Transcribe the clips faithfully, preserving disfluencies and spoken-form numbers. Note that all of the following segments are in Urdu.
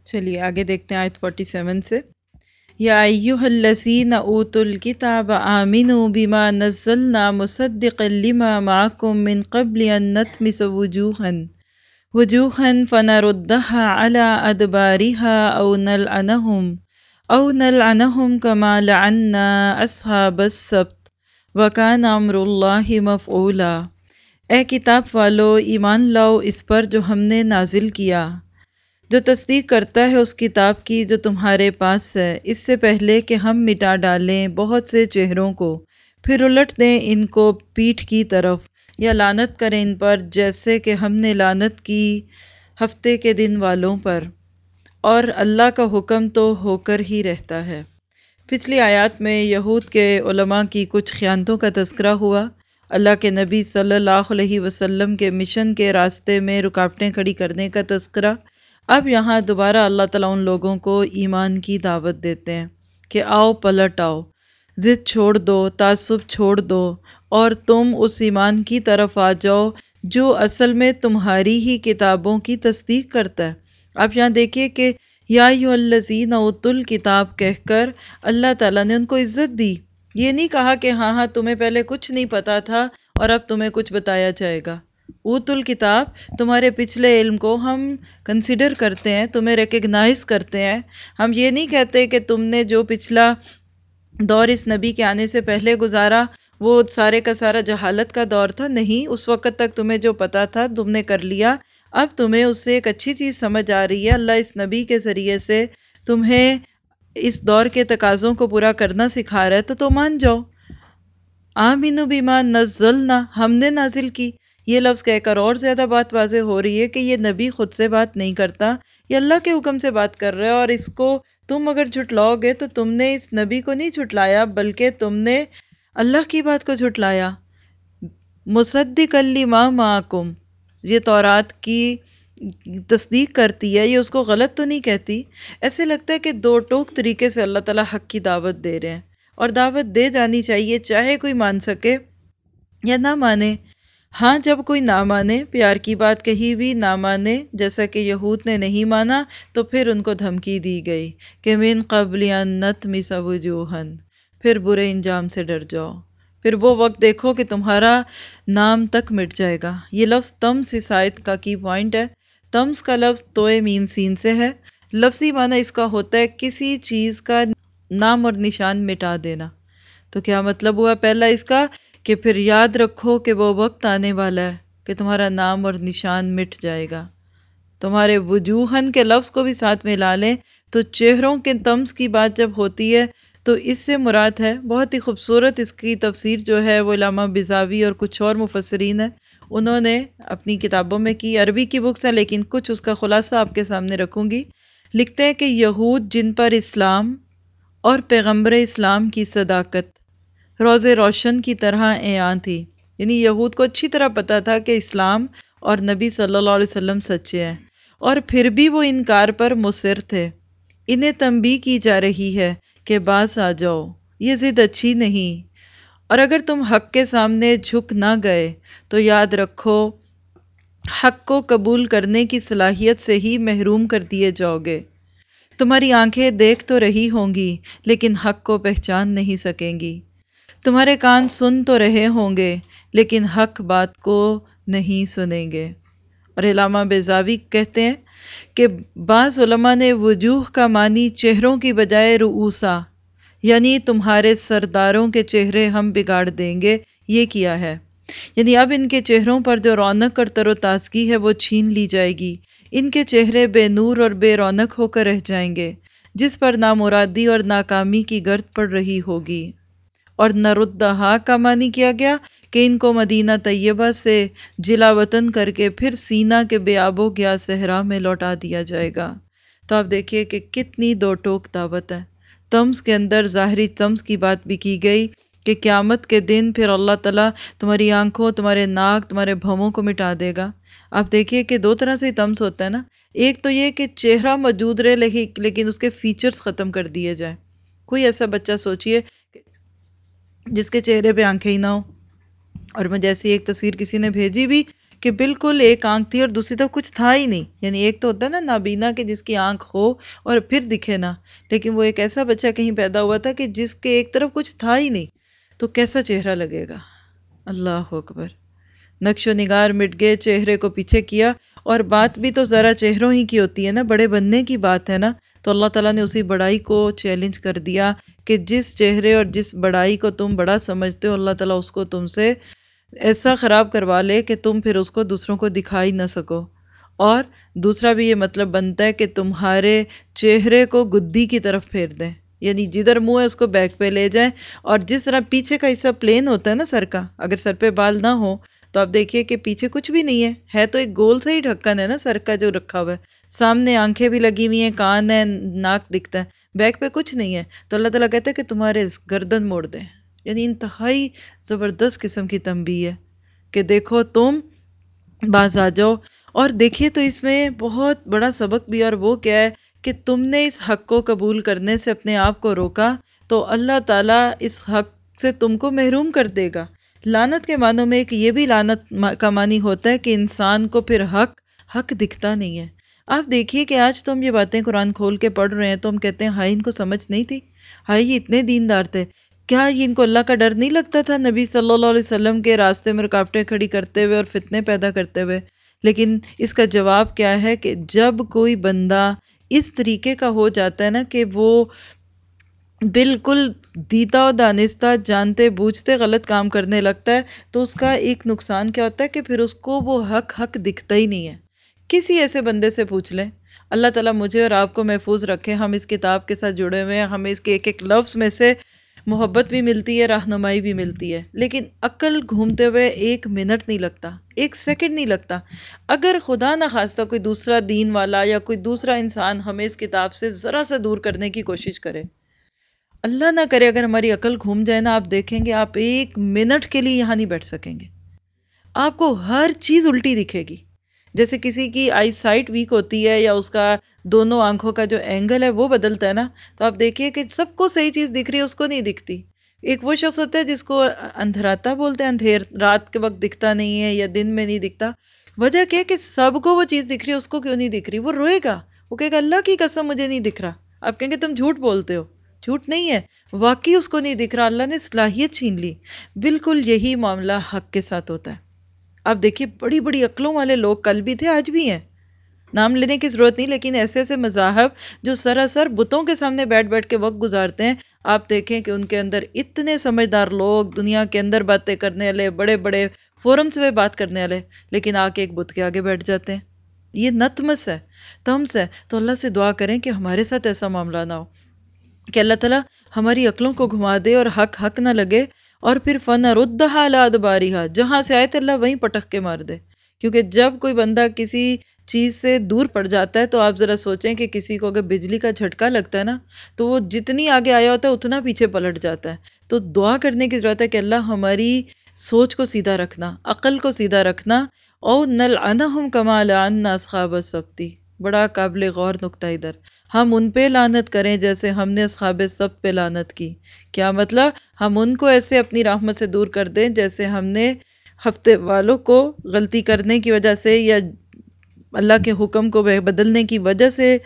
چلیے آگے دیکھتے ہیں آیت فورٹی سیون سے. یا ایھا الذین اوتوا الکتاب آمنوا بما نزلنا مصدقا لما معکم من قبل ان نطمس وجوہا وجوہا فنردها على ادبارها او نلعنهم او نلعنهم كما لعنا اصحاب السبت وکان امر اللہ مفعولا. اے کتاب والو ایمان لاؤ اس پر جو ہم نے نازل کیا، جو تصدیق کرتا ہے اس کتاب کی جو تمہارے پاس ہے، اس سے پہلے کہ ہم مٹا ڈالیں بہت سے چہروں کو، پھر الٹ دیں ان کو پیٹھ کی طرف، یا لعنت کریں ان پر جیسے کہ ہم نے لعنت کی ہفتے کے دن والوں پر، اور اللہ کا حکم تو ہو کر ہی رہتا ہے. پچھلی آیات میں یہود کے علماء کی کچھ خیانتوں کا تذکرہ ہوا، اللہ کے نبی صلی اللہ علیہ وسلم کے مشن کے راستے میں رکاوٹیں کھڑی کرنے کا تذکرہ. اب یہاں دوبارہ اللہ تعالیٰ ان لوگوں کو ایمان کی دعوت دیتے ہیں کہ آؤ پلٹ آؤ، ضد چھوڑ دو، تعصب چھوڑ دو، اور تم اس ایمان کی طرف آ جاؤ جو اصل میں تمہاری ہی کتابوں کی تصدیق کرتا ہے. اب یہاں دیکھیے کہ یا ایھا الذین اوتوا الکتاب کہہ کر اللہ تعالیٰ نے ان کو عزت دی. یہ نہیں کہا کہ ہاں ہاں تمہیں پہلے کچھ نہیں پتا تھا اور اب تمہیں کچھ بتایا جائے گا. اوت الکتاب، تمہارے پچھلے علم کو ہم کنسیڈر کرتے ہیں، تمہیں ریکگنائز کرتے ہیں. ہم یہ نہیں کہتے کہ تم نے جو پچھلا دور اس نبی کے آنے سے پہلے گزارا وہ سارے کا سارا جہالت کا دور تھا. نہیں، اس وقت تک تمہیں جو پتا تھا تم نے کر لیا، اب تمہیں اس سے ایک اچھی چیز سمجھ آ رہی ہے. اللہ اس نبی کے ذریعے سے تمہیں اس دور کے تقاضوں کو پورا کرنا سکھا رہا ہے، تو تم مان جاؤ. آمنوا بما نزلنا، ہم نے نازل کی. یہ لفظ کہہ کر اور زیادہ بات واضح ہو رہی ہے کہ یہ نبی خود سے بات نہیں کرتا، یہ اللہ کے حکم سے بات کر رہا ہے. اور اس کو تم اگر جھٹلاؤ گے تو تم نے اس نبی کو نہیں جھٹلایا بلکہ تم نے اللہ کی بات کو جھٹلایا. مصدقا لما معکم، یہ تورات کی تصدیق کرتی ہے، یہ اس کو غلط تو نہیں کہتی. ایسے لگتا ہے کہ دو ٹوک طریقے سے اللہ تعالیٰ حق کی دعوت دے رہے ہیں، اور دعوت دے جانی چاہیے چاہے کوئی مان سکے یا نہ مانے. ہاں جب کوئی نہ مانے، پیار کی بات کہی ہوئی نہ مانے، جیسا کہ یہود نے نہیں مانا تو پھر ان کو دھمکی دی گئی کہ من قبل ان نطمس وجوہا، پھر برے انجام سے ڈر جاؤ، پھر وہ وقت دیکھو کہ تمہارا نام تک مٹ جائے گا. یہ لفظ طمس اس آیت کا کی پوائنٹ ہے. طمس کا لفظ توئے میم سین سے ہے. لفظی معنی اس کا ہوتا ہے کسی چیز کا نام اور نشان مٹا دینا. تو کیا مطلب ہوا پہلا اس کا کہ پھر یاد رکھو کہ وہ وقت آنے والا ہے کہ تمہارا نام اور نشان مٹ جائے گا. تمہارے وجوہن کے لفظ کو بھی ساتھ میں لا لیں تو چہروں کے طمس کی بات جب ہوتی ہے تو اس سے مراد ہے، بہت ہی خوبصورت اس کی تفسیر جو ہے وہ علامہ بیضاوی اور کچھ اور مفسرین ہیں انہوں نے اپنی کتابوں میں کی. عربی کی بکس ہیں لیکن کچھ اس کا خلاصہ آپ کے سامنے رکھوں گی. لکھتے ہیں کہ یہود جن پر اسلام اور پیغمبر اسلام کی صداقت روز روشن کی طرح عیاں تھی، یعنی یہود کو اچھی طرح پتا تھا کہ اسلام اور نبی صلی اللہ علیہ وسلم سچے ہیں، اور پھر بھی وہ انکار پر مصر تھے. انہیں تنبیہ کی جا رہی ہے کہ باز آ جاؤ، یہ ضد اچھی نہیں، اور اگر تم حق کے سامنے جھک نہ گئے تو یاد رکھو حق کو قبول کرنے کی صلاحیت سے ہی محروم کر دیے جاؤ گے. تمہاری آنکھیں دیکھ تو رہی ہوں گی لیکن حق کو پہچان نہیں سکیں گی. تمہارے کان سن تو رہے ہوں گے لیکن حق بات کو نہیں سنیں گے. اور علامہ بیضاوی کہتے ہیں کہ بعض علماء نے وجوہ کا معنی چہروں کی بجائے رؤوسا، یعنی تمہارے سرداروں کے چہرے ہم بگاڑ دیں گے، یہ کیا ہے. یعنی اب ان کے چہروں پر جو رونق اور تر و تازگی ہے وہ چھین لی جائے گی. ان کے چہرے بے نور اور بے رونق ہو کر رہ جائیں گے جس پر نامرادی اور ناکامی کی گرد پڑ رہی ہوگی. اور نردہا کا معنی کیا گیا کہ ان کو مدینہ طیبہ سے جلا وطن کر کے پھر سینہ کے بے آب و گیا صحرا میں لوٹا دیا جائے گا. تو آپ دیکھیے کہ کتنی دو ٹوک دعوت ہے. طمس کے اندر ظاہری طمس کی بات بھی کی گئی کہ قیامت کے دن پھر اللہ تعالیٰ تمہاری آنکھوں، تمہارے ناک، تمہارے بھووں کو مٹا دے گا. آپ دیکھیے کہ دو طرح سے طمس ہوتا ہے نا. ایک تو یہ کہ چہرہ موجود رہے لیکن اس کے فیچرز ختم کر دیے جائیں. کوئی ایسا بچہ سوچئے جس کے چہرے پہ آنکھیں ہی نہ ہو. اور مجھے ایسی ایک تصویر کسی نے بھیجی بھی کہ کہ بالکل ایک آنکھ تھی اور دوسری طرف کچھ تھا ہی نہیں. یعنی ایک تو ہوتا ہے نا نابینا کہ جس کی آنکھ ہو اور پھر دکھے نا، لیکن وہ ایک ایسا بچہ کہیں پیدا ہوا تھا کہ جس کے ایک طرف کچھ تھا ہی نہیں. تو کیسا چہرہ لگے گا. اللہ اکبر. نقش و نگار مٹ گئے، چہرے کو پیچھے کیا. اور بات بھی تو ذرا چہروں ہی کی ہوتی ہے نا، بڑے بننے کی بات ہے نا. تو اللہ تعالیٰ نے اسی بڑائی کو چیلنج کر دیا کہ جس چہرے اور جس بڑائی کو تم بڑا سمجھتے ہو، اللہ تعالیٰ اس کو تم سے ایسا خراب کروا لے کہ تم پھر اس کو دوسروں کو دکھا ہی نہ سکو. اور دوسرا بھی یہ مطلب بنتا ہے کہ تمہارے چہرے کو گدی کی طرف پھیر دیں، یعنی جدھر منہ ہے اس کو بیک پہ لے جائیں. اور جس طرح پیچھے کا حصہ پلین ہوتا ہے نا سر کا، اگر سر پہ بال نہ ہو تو آپ دیکھیے کہ پیچھے کچھ بھی نہیں ہے، ہے تو ایک گول سے ہی ڈھکن ہے نا سر کا جو رکھا ہوا ہے. سامنے آنکھیں بھی لگی ہوئی ہیں، کان ہے، ناک دکھتا ہے، بیک پہ کچھ نہیں ہے. تو اللہ تعالیٰ کہتا ہے کہ تمہارے گردن موڑ دیں. یعنی انتہائی زبردست قسم کی تنبیہ ہے کہ دیکھو تم باز آ جاؤ. اور دیکھیے تو اس میں بہت بڑا سبق بھی، اور وہ کیا ہے کہ تم نے اس حق کو قبول کرنے سے اپنے آپ کو روکا تو اللہ تعالیٰ اس حق سے تم کو محروم کر دے گا. لعنت کے معنوں میں ایک یہ بھی لعنت کا معنی ہوتا ہے کہ انسان کو پھر حق حق دکھتا نہیں ہے. آپ دیکھیے کہ آج تو ہم یہ باتیں قرآن کھول کے پڑھ رہے ہیں تو ہم کہتے ہیں ہائی ان کو سمجھ نہیں تھی، ہائی یہ اتنے دیندار تھے، کیا یہ ان کو اللہ کا ڈر نہیں لگتا تھا نبی صلی اللہ علیہ وسلم کے راستے میں رکاوٹیں کھڑی کرتے ہوئے اور فتنے پیدا کرتے ہوئے. لیکن اس کا جواب کیا ہے کہ جب کوئی بندہ اس طریقے کا ہو جاتا ہے نا کہ وہ بالکل دیتا و دانستہ جانتے بوجھتے غلط کام کرنے لگتا ہے، تو اس کا ایک نقصان کیا ہوتا ہے کہ پھر اس کو وہ حق حق دکھتا ہی نہیں ہے. کسی ایسے بندے سے پوچھ لیں. اللہ تعالیٰ مجھے اور آپ کو محفوظ رکھے. ہم اس کتاب کے ساتھ جڑے ہوئے ہیں، ہمیں اس کے ایک ایک لفظ میں سے محبت بھی ملتی ہے، رہنمائی بھی ملتی ہے، لیکن عقل گھومتے ہوئے ایک منٹ نہیں لگتا، ایک سیکنڈ نہیں لگتا. اگر خدا نہ خواستہ کوئی دوسرا دین والا یا کوئی دوسرا انسان ہمیں اس کتاب سے ذرا سا دور کرنے کی کوشش کرے، اللہ نہ کرے اگر ہماری عقل گھوم جائے نا، آپ دیکھیں گے آپ ایک منٹ کے لیے یہاں نہیں بیٹھ سکیں گے. آپ کو ہر چیز الٹی دکھے گی. جیسے کسی کی آئی سائٹ ویک ہوتی ہے یا اس کا دونوں آنکھوں کا جو اینگل ہے وہ بدلتا ہے نا، تو آپ دیکھیے کہ سب کو صحیح چیز دکھ رہی ہے، اس کو نہیں دکھتی. ایک وہ شخص ہوتا ہے جس کو اندھراتا بولتے ہیں، اندھیر رات کے وقت دکھتا نہیں ہے یا دن میں نہیں دکھتا. وجہ کیا ہے کہ سب کو وہ چیز دکھ رہی ہے، اس کو کیوں نہیں دکھ رہی. وہ روئے گا، وہ کہے گا اللہ کی قسم مجھے نہیں دکھ رہا. آپ کہیں گے تم جھوٹ بولتے ہو. جھوٹ نہیں ہے، واقعی اس کو نہیں دکھ رہا، اللہ نے صلاحیت چھین لی. بالکل یہی معاملہ حق کے ساتھ ہوتا ہے. آپ دیکھیے بڑی بڑی عقلوں والے لوگ کل بھی تھے، آج بھی ہیں، نام لینے کی ضرورت نہیں، لیکن ایسے ایسے مذاہب جو سراسر بتوں کے سامنے بیٹھ بیٹھ کے وقت گزارتے ہیں، آپ دیکھیں کہ ان کے اندر اتنے سمجھدار لوگ، دنیا کے اندر باتیں کرنے والے، بڑے بڑے فورمز میں بات کرنے والے، لیکن آ کے ایک بت کے آگے بیٹھ جاتے ہیں. یہ نتمس ہے، تمس ہے. تو اللہ سے دعا کریں کہ ہمارے ساتھ ایسا معاملہ نہ ہو، کہ اللہ تعالیٰ ہماری عقلوں کو گھما دے اور حق حق نہ لگے، اور پھر فَنَرُدَّهَا عَلَىٰ أَدْبَارِهَا، جہاں سے آئے تھے اللہ وہیں پٹک کے مار دے. کیونکہ جب کوئی بندہ کسی چیز سے دور پڑ جاتا ہے تو آپ ذرا سوچیں کہ کسی کو اگر بجلی کا جھٹکا لگتا ہے نا تو وہ جتنی آگے آیا ہوتا ہے اتنا پیچھے پلٹ جاتا ہے. تو دعا کرنے کی ضرورت ہے کہ اللہ ہماری سوچ کو سیدھا رکھنا، عقل کو سیدھا رکھنا. او نلعنہم کما لعنا اصحاب السبت، بڑا قابل غور نقطہ ادھر. ہم ان پہ لعنت کریں جیسے ہم نے اصحاب السبت پہ لعنت کی. کیا مطلب؟ ہم ان کو ایسے اپنی رحمت سے دور کر دیں جیسے ہم نے ہفتے والوں کو غلطی کرنے کی وجہ سے یا اللہ کے حکم کو بدلنے کی وجہ سے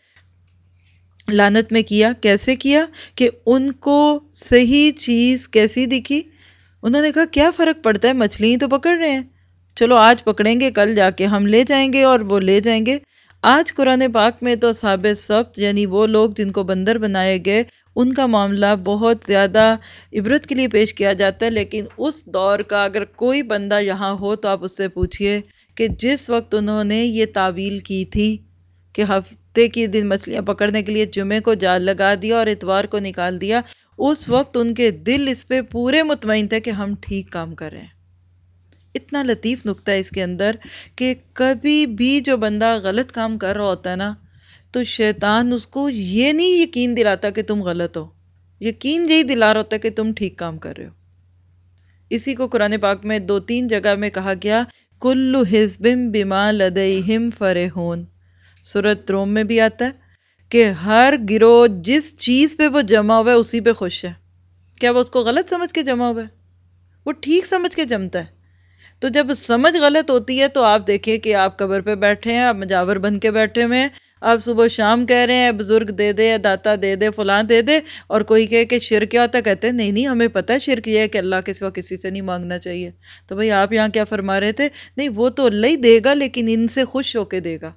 لعنت میں کیا. کیسے کیا؟ کہ ان کو صحیح چیز کیسی دکھی، انہوں نے کہا کیا فرق پڑتا ہے، مچھلی تو پکڑ رہے ہیں، چلو آج پکڑیں گے، کل جا کے ہم لے جائیں گے، اور وہ لے جائیں گے. آج قرآن پاک میں تو اصحاب السبت یعنی وہ لوگ جن کو بندر بنائے گئے، ان کا معاملہ بہت زیادہ عبرت کے لیے پیش کیا جاتا ہے. لیکن اس دور کا اگر کوئی بندہ یہاں ہو تو آپ اس سے پوچھئے کہ جس وقت انہوں نے یہ تعویل کی تھی کہ ہفتے کی دن مچھلیاں پکڑنے کے لیے جمعے کو جال لگا دیا اور اتوار کو نکال دیا، اس وقت ان کے دل اس پہ پورے مطمئن تھے کہ ہم ٹھیک کام کر رہے ہیں. اتنا لطیف نکتہ ہے اس کے اندر کہ کبھی بھی جو بندہ غلط کام کر رہا ہوتا ہے نا تو شیطان اس کو یہ نہیں یقین دلاتا کہ تم غلط ہو، یقین یہی دلا رہا ہوتا ہے کہ تم ٹھیک کام کر رہے ہو. اسی کو قرآن پاک میں دو تین جگہ میں کہا گیا کل حزب بما لدیہم فرحون. سورۃ روم میں بھی آتا ہے کہ ہر گروہ جس چیز پہ وہ جمع ہوا ہے اسی پہ خوش ہے. کیا وہ اس کو غلط سمجھ کے جمع ہوا ہے؟ وہ ٹھیک سمجھ کے جمتا ہے. تو جب سمجھ غلط ہوتی ہے تو آپ دیکھیں کہ آپ قبر پہ بیٹھے ہیں، آپ مجاور بن کے بیٹھے ہوئے ہیں، آپ صبح شام کہہ رہے ہیں بزرگ دے دے، داتا دے دے، فلاں دے دے، اور کوئی کہے کہ شرک کیا ہوتا ہے، کہتے ہیں نہیں نہیں ہمیں پتہ ہے شرک یہ ہے کہ اللہ کے سوا کسی سے نہیں مانگنا چاہیے۔ تو بھئی آپ یہاں کیا فرما رہے تھے؟ نہیں وہ تو اللہ ہی دے گا لیکن ان سے خوش ہو کے دے گا۔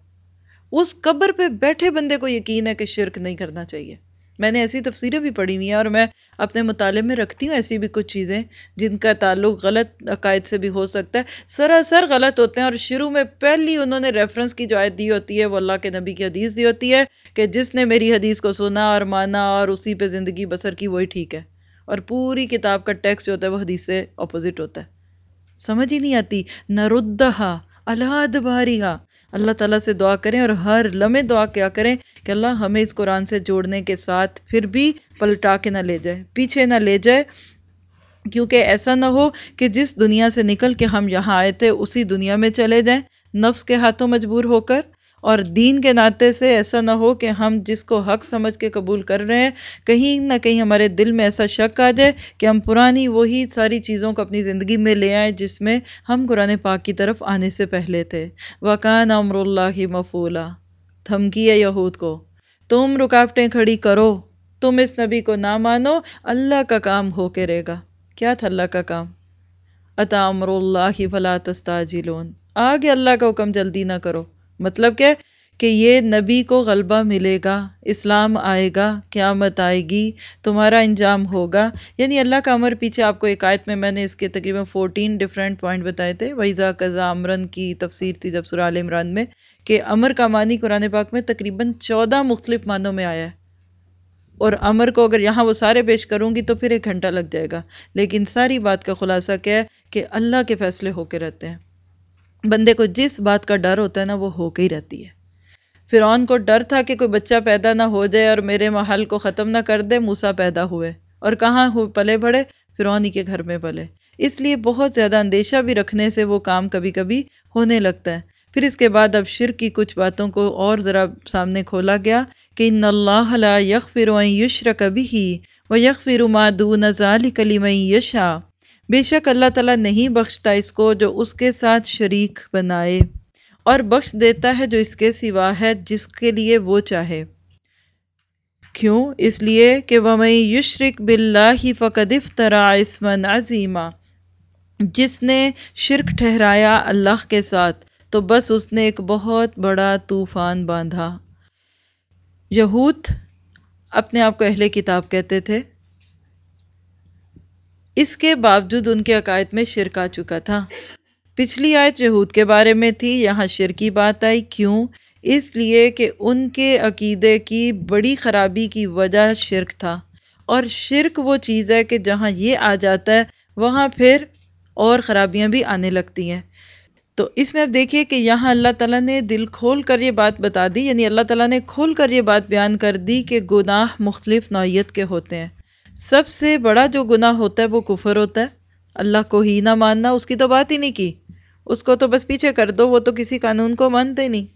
اس قبر پہ بیٹھے بندے کو یقین ہے کہ شرک نہیں کرنا چاہیے۔ میں نے ایسی تفسیریں بھی پڑھی ہوئی ہیں اور میں اپنے مطالعے میں رکھتی ہوں ایسی بھی کچھ چیزیں جن کا تعلق غلط عقائد سے بھی ہو سکتا ہے، سراسر غلط ہوتے ہیں، اور شروع میں پہلی انہوں نے ریفرنس کی جو آیت دی ہوتی ہے وہ اللہ کے نبی کی حدیث دی ہوتی ہے کہ جس نے میری حدیث کو سنا اور مانا اور اسی پہ زندگی بسر کی وہی ٹھیک ہے، اور پوری کتاب کا ٹیکسٹ جو ہوتا ہے وہ حدیث سے اپوزٹ ہوتا ہے۔ سمجھ ہی نہیں آتی۔ نردہا علی ادبارہا، اللہ تعالیٰ سے دعا کریں اور ہر لمحے دعا کیا کریں کہ اللہ ہمیں اس قرآن سے جوڑنے کے ساتھ پھر بھی پلٹا کے نہ لے جائے، پیچھے نہ لے جائے، کیونکہ ایسا نہ ہو کہ جس دنیا سے نکل کے ہم یہاں آئے تھے اسی دنیا میں چلے جائیں نفس کے ہاتھوں مجبور ہو کر، اور دین کے ناطے سے ایسا نہ ہو کہ ہم جس کو حق سمجھ کے قبول کر رہے ہیں کہیں نہ کہیں ہمارے دل میں ایسا شک آ جائے کہ ہم پرانی وہی ساری چیزوں کو اپنی زندگی میں لے آئیں جس میں ہم قرآن پاک کی طرف آنے سے پہلے تھے۔ وَكَانَ أَمْرُ اللَّهِ مَفْعُولًا، دھمکی ہے یہود کو، تم رکاوٹیں کھڑی کرو، تم اس نبی کو نہ مانو، اللہ کا کام ہو کے رہے گا۔ کیا تھا اللہ کا کام؟ اَتَى أَمْرُ اللَّهِ فَلَا تَسْتَعْجِلُونَ، آگے اللہ کا حکم جلدی نہ کرو۔ مطلب کیا؟ کہ یہ نبی کو غلبہ ملے گا، اسلام آئے گا، قیامت آئے گی، تمہارا انجام ہوگا۔ یعنی اللہ کا امر پیچھے آپ کو ایک آیت میں میں نے اس کے تقریباً فورٹین ڈیفرنٹ پوائنٹ بتائے تھے، وَإِذَا قَضَىٰ أَمْرًا کی تفسیر تھی جب سورہ آل عمران میں، کہ امر کا معنی قرآن پاک میں تقریباً چودہ مختلف معنوں میں آیا ہے، اور امر کو اگر یہاں وہ سارے پیش کروں گی تو پھر ایک گھنٹہ لگ جائے گا، لیکن ساری بات کا خلاصہ کیا ہے کہ اللہ کے فیصلے ہو کے رہتے ہیں۔ بندے کو جس بات کا ڈر ہوتا ہے نا وہ ہو کے ہی رہتی ہے۔ فرعون کو ڈر تھا کہ کوئی بچہ پیدا نہ ہو جائے اور میرے محل کو ختم نہ کر دے، موسیٰ پیدا ہوئے، اور کہاں ہو پلے بڑھے؟ فرعون ہی کے گھر میں پلے۔ اس لیے بہت زیادہ اندیشہ بھی رکھنے سے وہ کام کبھی کبھی ہونے لگتا ہے۔ پھر اس کے بعد اب شرک کی کچھ باتوں کو اور ذرا سامنے کھولا گیا کہ ان اللہ لا یغفر ان یشرک بہ ویغفر ما دون ذلک لمن یشاء، بے شک اللہ تعالیٰ نہیں بخشتا اس کو جو اس کے ساتھ شریک بنائے، اور بخش دیتا ہے جو اس کے سوا ہے جس کے لیے وہ چاہے۔ کیوں؟ اس لیے کہ وَمَن یشرک بِاللَّهِ فَقَدِ افْتَرَىٰ اِثْمًا عَظِیمًا، جس نے شرک ٹھہرایا اللہ کے ساتھ تو بس اس نے ایک بہت بڑا طوفان باندھا۔ یہود اپنے آپ کو اہل کتاب کہتے تھے، اس کے باوجود ان کے عقائد میں شرک آ چکا تھا۔ پچھلی آیت یہود کے بارے میں تھی، یہاں شرک کی بات آئی۔ کیوں؟ اس لیے کہ ان کے عقیدے کی بڑی خرابی کی وجہ شرک تھا، اور شرک وہ چیز ہے کہ جہاں یہ آ جاتا ہے وہاں پھر اور خرابیاں بھی آنے لگتی ہیں۔ تو اس میں اب دیکھیے کہ یہاں اللہ تعالیٰ نے دل کھول کر یہ بات بتا دی، یعنی اللہ تعالیٰ نے کھول کر یہ بات بیان کر دی کہ گناہ مختلف نوعیت کے ہوتے ہیں۔ سب سے بڑا جو گناہ ہوتا ہے وہ کفر ہوتا ہے، اللہ کو ہی نہ ماننا، اس کی تو بات ہی نہیں کی، اس کو تو بس پیچھے کر دو، وہ تو کسی قانون کو مانتے نہیں،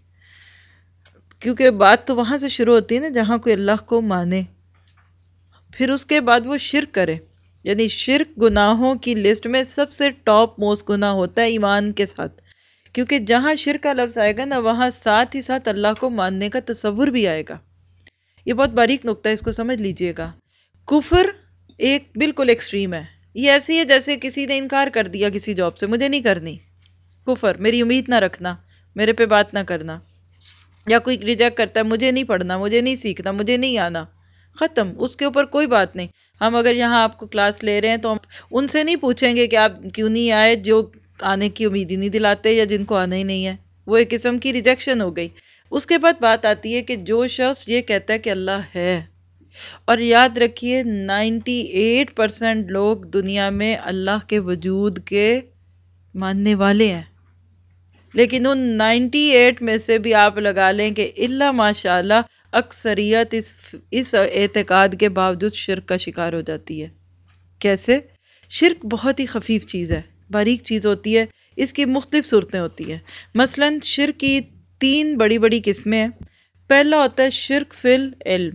کیونکہ بات تو وہاں سے شروع ہوتی ہے نا جہاں کوئی اللہ کو مانے۔ پھر اس کے بعد وہ شرک کرے، یعنی شرک گناہوں کی لسٹ میں سب سے ٹاپ موسٹ گناہ ہوتا ہے ایمان کے ساتھ، کیونکہ جہاں شرک کا لفظ آئے گا نا وہاں ساتھ ہی ساتھ اللہ کو ماننے کا تصور بھی آئے گا۔ یہ بہت باریک نکتہ ہے، اس کو سمجھ لیجئے گا۔ کفر ایک بالکل ایکسٹریم ہے، یہ ایسی ہے جیسے کسی نے انکار کر دیا کسی جاب سے، مجھے نہیں کرنی، کفر، میری امید نہ رکھنا، میرے پہ بات نہ کرنا۔ یا کوئی ریجیکٹ کرتا ہے، مجھے نہیں پڑھنا، مجھے نہیں سیکھنا، مجھے نہیں آنا، ختم، اس کے اوپر کوئی بات نہیں۔ ہم اگر یہاں آپ کو کلاس لے رہے ہیں تو ہم ان سے نہیں پوچھیں گے کہ آپ کیوں نہیں آئے جو آنے کی امید ہی نہیں دلاتے یا جن کو آنا ہی نہیں ہے، وہ ایک قسم کی ریجیکشن ہو گئی۔ اس کے بعد بات آتی ہے کہ جو شخص یہ کہتا ہے کہ اللہ ہے، اور یاد رکھیے نائنٹی ایٹ پرسنٹ لوگ دنیا میں اللہ کے وجود کے ماننے والے ہیں، لیکن ان نائنٹی ایٹ میں سے بھی آپ لگا لیں کہ الا ماشاءاللہ اکثریت اس اس اعتقاد کے باوجود شرک کا شکار ہو جاتی ہے۔ کیسے؟ شرک بہت ہی خفیف چیز ہے، باریک چیز ہوتی ہے، اس کی مختلف صورتیں ہوتی ہیں۔ مثلا شرک کی تین بڑی بڑی قسمیں ہیں۔ پہلا ہوتا ہے شرک فی العلم،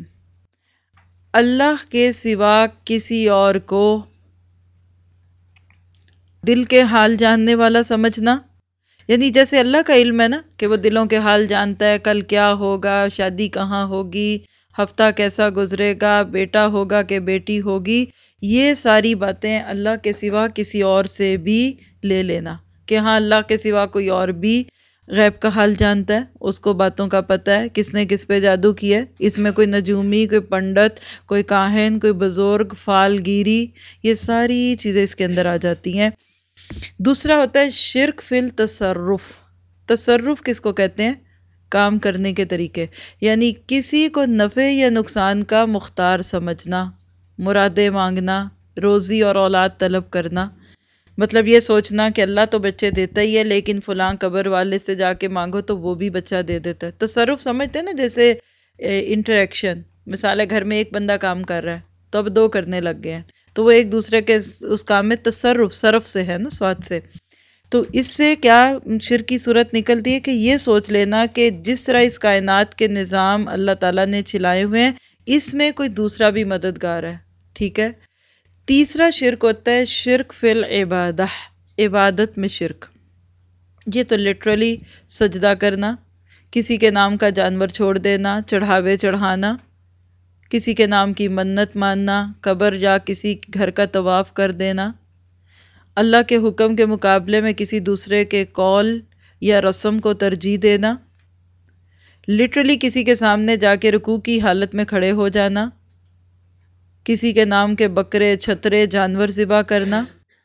اللہ کے سوا کسی اور کو دل کے حال جاننے والا سمجھنا، یعنی جیسے اللہ کا علم ہے نا کہ وہ دلوں کے حال جانتا ہے، کل کیا ہوگا، شادی کہاں ہوگی، ہفتہ کیسا گزرے گا، بیٹا ہوگا کہ بیٹی ہوگی، یہ ساری باتیں اللہ کے سوا کسی اور سے بھی لے لینا کہ ہاں اللہ کے سوا کوئی اور بھی غیب کا حال جانتا ہے، اس کو باتوں کا پتہ ہے، کس نے کس پہ جادو کیا ہے، اس میں کوئی نجومی، کوئی پنڈت، کوئی کاہن، کوئی بزرگ، فال گیری، یہ ساری چیزیں اس کے اندر آ جاتی ہیں۔ دوسرا ہوتا ہے شرک فی التصرف۔ تصرف کس کو کہتے ہیں؟ کام کرنے کے طریقے، یعنی کسی کو نفع یا نقصان کا مختار سمجھنا، مرادیں مانگنا، روزی اور اولاد طلب کرنا، مطلب یہ سوچنا کہ اللہ تو بچے دیتا ہی ہے لیکن فلاں قبر والے سے جا کے مانگو تو وہ بھی بچہ دے دیتا ہے۔ تصرف سمجھتے ہیں نا، جیسے انٹریکشن، مثال ہے گھر میں ایک بندہ کام کر رہا ہے تو اب دو کرنے لگ گئے ہیں، تو وہ ایک دوسرے کے اس کام میں تصرف، صرف سے ہے نا، سواد سے۔ تو اس سے کیا شرک کی صورت نکلتی ہے کہ یہ سوچ لینا کہ جس طرح اس کائنات کے نظام اللہ تعالیٰ نے چلائے ہوئے ہیں اس میں کوئی دوسرا بھی مددگار ہے، ٹھیک ہے۔ تیسرا شرک ہوتا ہے شرک فی العبادہ، عبادت میں شرک۔ یہ تو لٹرلی سجدہ کرنا، کسی کے نام کا جانور چھوڑ دینا، چڑھاوے چڑھانا، کسی کے نام کی منت ماننا، قبر یا کسی گھر کا طواف کر دینا، اللہ کے حکم کے مقابلے میں کسی دوسرے کے قول یا رسم کو ترجیح دینا، لٹرلی کسی کے سامنے جا کے رکوع کی حالت میں کھڑے ہو جانا، کسی کے نام کے بکرے، چھترے، جانور ذبح کرنا،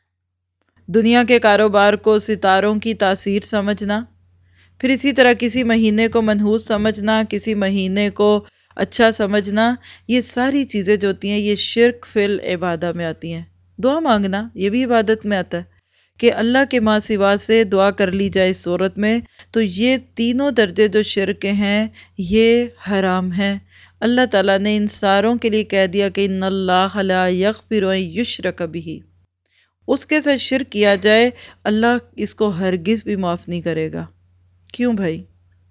دنیا کے کاروبار کو ستاروں کی تاثیر سمجھنا، پھر اسی طرح کسی مہینے کو منحوس سمجھنا، کسی مہینے کو اچھا سمجھنا، یہ ساری چیزیں جو ہوتی ہیں یہ شرک فی العبادہ میں آتی ہیں۔ دعا مانگنا یہ بھی عبادت میں آتا ہے کہ اللہ کے ماں سوا سے دعا کر لی جائے اس صورت میں، تو یہ تینوں درجے جو شرک ہیں یہ حرام ہیں۔ اللہ تعالیٰ نے ان ساروں کے لیے کہہ دیا کہ ان اللہ لا یغفر ان یشرک بہ، اس کے ساتھ شرک کیا جائے اللہ اس کو ہرگز بھی معاف نہیں کرے گا۔ کیوں بھائی؟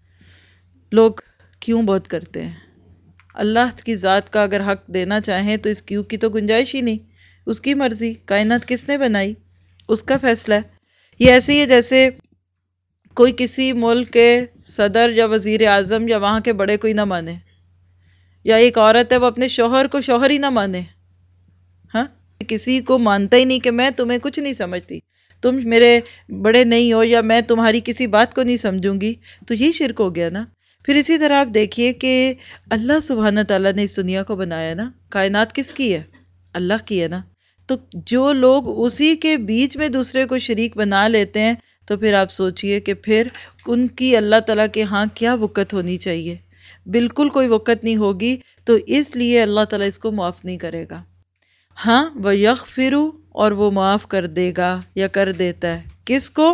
لوگ کیوں بہت کرتے ہیں؟ اللہ کی ذات کا اگر حق دینا چاہیں تو اس کیوں کی تو گنجائش ہی نہیں، اس کی مرضی، کائنات کس نے بنائی، اس کا فیصلہ ہے۔ یہ ایسے ہی ہے جیسے کوئی کسی ملک کے صدر یا وزیر اعظم یا وہاں کے بڑے کوئی نہ مانے، یا ایک عورت ہے وہ اپنے شوہر کو شوہر ہی نہ مانے، ہاں کسی کو مانتا ہی نہیں کہ میں تمہیں کچھ نہیں سمجھتی، تم میرے بڑے نہیں ہو، یا میں تمہاری کسی بات کو نہیں سمجھوں گی، تو یہ شرک ہو گیا نا۔ پھر اسی طرح آپ دیکھیے کہ اللہ سبحانہ تعالیٰ نے اس دنیا کو بنایا نا، کائنات کس کی ہے؟ اللہ کی ہے نا۔ تو جو لوگ اسی کے بیچ میں دوسرے کو شریک بنا لیتے ہیں تو پھر آپ سوچئے کہ پھر ان کی اللہ تعالیٰ کے ہاں کیا وقت ہونی چاہیے؟ بالکل کوئی وقت نہیں ہوگی، تو اس لیے اللہ تعالیٰ اس کو معاف نہیں کرے گا۔ ہاں وَيَغْفِرُ، اور وہ معاف کر دے گا یا کر دیتا ہے، کس کو؟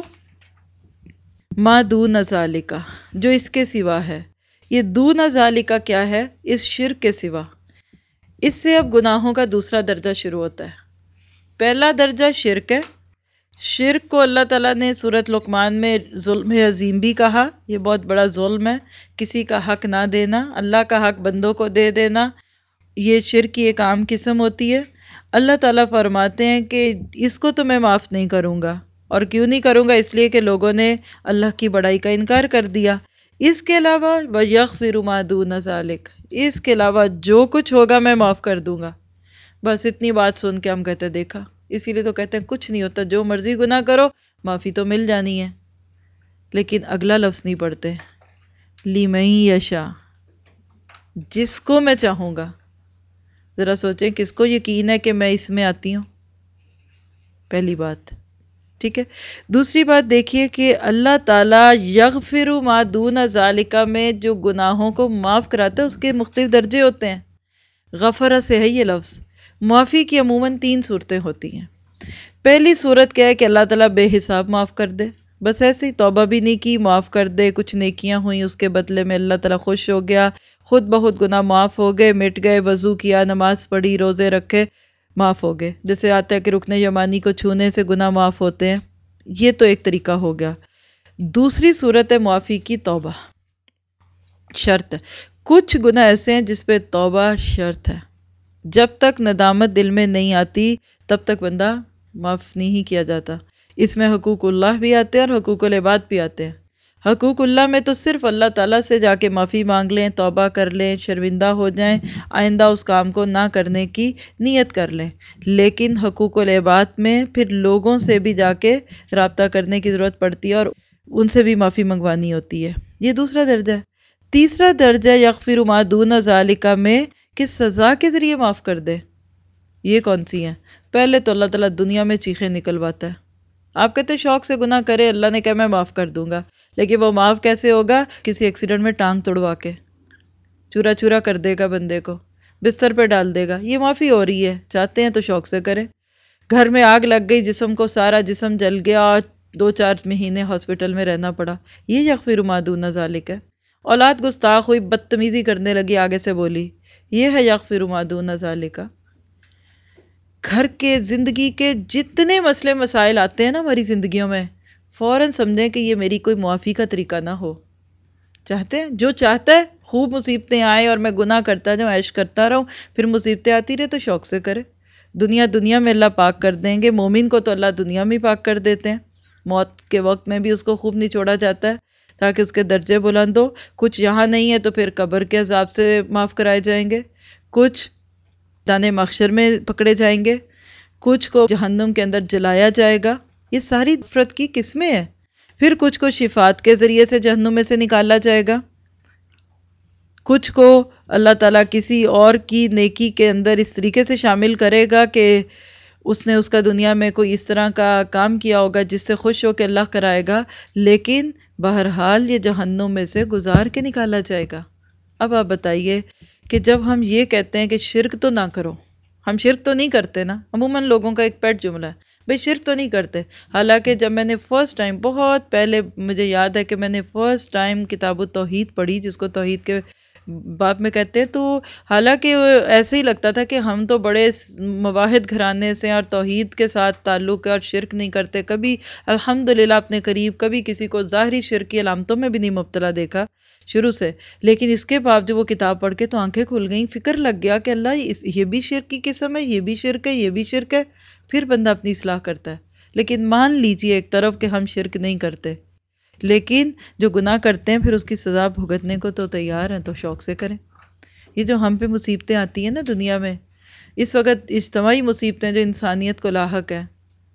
مَا دُونَ ذَلِکَ، جو اس کے سوا ہے۔ یہ دون ذالکہ کیا ہے؟ اس شرک کے سوا۔ اس سے اب گناہوں کا دوسرا درجہ شروع ہوتا ہے۔ پہلا درجہ شرک ہے، شرک کو اللہ تعالیٰ نے سورۃ لقمان میں ظلم عظیم بھی کہا، یہ بہت بڑا ظلم ہے، کسی کا حق نہ دینا، اللہ کا حق بندوں کو دے دینا، یہ شرک کی ایک عام قسم ہوتی ہے۔ اللہ تعالیٰ فرماتے ہیں کہ اس کو تو میں معاف نہیں کروں گا، اور کیوں نہیں کروں گا؟ اس لیے کہ لوگوں نے اللہ کی بڑائی کا انکار کر دیا۔ اس کے علاوہ وَيَغْفِرُ مَا دُونَ ذَلِكَ، اس کے علاوہ جو کچھ ہوگا میں معاف کر دوں گا۔ بس اتنی بات سن کے ہم کہتے ہیں دیکھا، اسی لیے تو کہتے ہیں کچھ نہیں ہوتا، جو مرضی گناہ کرو معافی تو مل جانی ہے، لیکن اگلا لفظ نہیں پڑھتے، لِمَن یشاء، جس کو میں چاہوں گا۔ ذرا سوچیں کس کو یقین ہے کہ میں اس میں آتی ہوں؟ پہلی بات، ٹھیک ہے۔ دوسری بات دیکھیے کہ اللہ تعالیٰ یغفر ما دون ذالک میں جو گناہوں کو معاف کراتا ہے اس کے مختلف درجے ہوتے ہیں۔ غفرہ سے ہے یہ لفظ۔ معافی کی عموماً تین صورتیں ہوتی ہیں۔ پہلی صورت کیا ہے کہ اللہ تعالیٰ بے حساب معاف کر دے، بس ایسے ہی توبہ بھی نہیں کی معاف کر دے، کچھ نیکیاں ہوئیں اس کے بدلے میں اللہ تعالیٰ خوش ہو گیا، خود بہت گناہ معاف ہو گئے، مٹ گئے، وضو کیا، نماز پڑھی، روزے رکھے، معاف ہو گئے۔ جیسے آتا ہے کہ رکن یمانی کو چھونے سے گناہ معاف ہوتے ہیں، یہ تو ایک طریقہ ہو گیا۔ دوسری صورت ہے معافی کی توبہ، شرط ہے۔ کچھ گناہ ایسے ہیں جس پہ توبہ شرط ہے، جب تک ندامت دل میں نہیں آتی تب تک بندہ معاف نہیں کیا جاتا۔ اس میں حقوق اللہ بھی آتے ہیں اور حقوق العباد بھی آتے ہیں۔ حقوق اللہ میں تو صرف اللہ تعالیٰ سے جا کے معافی مانگ لیں، توبہ کر لیں، شرمندہ ہو جائیں، آئندہ اس کام کو نہ کرنے کی نیت کر لیں۔ لیکن حقوق العباد میں پھر لوگوں سے بھی جا کے رابطہ کرنے کی ضرورت پڑتی ہے اور ان سے بھی معافی منگوانی ہوتی ہے۔ یہ دوسرا درجہ ہے۔ تیسرا درجہ یغفر ما دون ذالک میں کہ سزا کے ذریعے معاف کر دے۔ یہ کون سی ہیں؟ پہلے تو اللہ تعالیٰ دنیا میں چیخیں نکلواتا ہے۔ آپ کہتے ہیں شوق سے گناہ کرے، اللہ نے کہا میں معاف کر دوں گا، لیکن وہ معاف کیسے ہوگا؟ کسی ایکسیڈنٹ میں ٹانگ توڑوا کے چورا چورا کر دے گا، بندے کو بستر پہ ڈال دے گا، یہ معافی ہو رہی ہے، چاہتے ہیں تو شوق سے کریں۔ گھر میں آگ لگ گئی، جسم کو سارا جسم جل گیا اور دو چار مہینے ہاسپٹل میں رہنا پڑا، یہ یغفر ما دون ذالک ہے۔ اولاد گستاخ ہوئی، بدتمیزی کرنے لگی، آگے سے بولی، یہ ہے یغفر ما دون ذالک۔ گھر کے زندگی کے جتنے مسئلے مسائل آتے ہیں نا ہماری زندگیوں میں، فوراً سمجھیں کہ یہ میری کوئی معافی کا طریقہ نہ ہو۔ چاہتے ہیں جو چاہتا ہے خوب مصیبتیں آئیں اور میں گناہ کرتا جاؤں، عیش کرتا رہوں، پھر مصیبتیں آتی رہے تو شوق سے کرے۔ دنیا دنیا میں اللہ پاک کر دیں گے، مومن کو تو اللہ دنیا میں پاک کر دیتے ہیں، موت کے وقت میں بھی اس کو خوب نچوڑا جاتا ہے تاکہ اس کے درجے بلند ہو۔ کچھ یہاں نہیں ہے تو پھر قبر کے عذاب سے معاف کرائے جائیں گے، کچھ دانے محشر میں پکڑے جائیں گے، کچھ کو جہنم کے اندر جلایا جائے گا۔ یہ ساری نفرت کی قسمیں ہیں۔ پھر کچھ کو شفاعت کے ذریعے سے جہنم میں سے نکالا جائے گا، کچھ کو اللہ تعالیٰ کسی اور کی نیکی کے اندر اس طریقے سے شامل کرے گا کہ اس نے اس کا دنیا میں کوئی اس طرح کا کام کیا ہوگا جس سے خوش ہو کے اللہ کرائے گا، لیکن بہرحال یہ جہنم میں سے گزار کے نکالا جائے گا۔ اب آپ بتائیے کہ جب ہم یہ کہتے ہیں کہ شرک تو نہ کرو، ہم شرک تو نہیں کرتے نا، عموماً لوگوں کا ایک پیٹ جملہ ہے بھئی شرک تو نہیں کرتے۔ حالانکہ جب میں نے فرسٹ ٹائم، بہت پہلے مجھے یاد ہے کہ میں نے فرسٹ ٹائم کتاب التوحید پڑھی، جس کو توحید کے باب میں کہتے ہیں، تو حالانکہ ایسے ہی لگتا تھا کہ ہم تو بڑے مواحد گھرانے سے اور توحید کے ساتھ تعلق ہے اور شرک نہیں کرتے، کبھی الحمدللہ اپنے قریب کبھی کسی کو ظاہری شرک کی علامتوں میں بھی نہیں مبتلا دیکھا شروع سے۔ لیکن اس کے بعد جو وہ کتاب پڑھ کے تو آنکھیں کھل گئیں، فکر لگ گیا کہ اللہ یہ بھی شرک کی قسم ہے، یہ بھی شرک ہے، یہ بھی شرک ہے۔ پھر بندہ اپنی اصلاح کرتا ہے۔ لیکن مان لیجئے ایک طرف کہ ہم شرک نہیں کرتے، لیکن جو گناہ کرتے ہیں پھر اس کی سزا بھگتنے کو تو تیار ہیں، تو شوق سے کریں۔ یہ جو ہم پہ مصیبتیں آتی ہیں نا دنیا میں اس وقت، اجتماعی مصیبتیں جو انسانیت کو لاحق ہیں،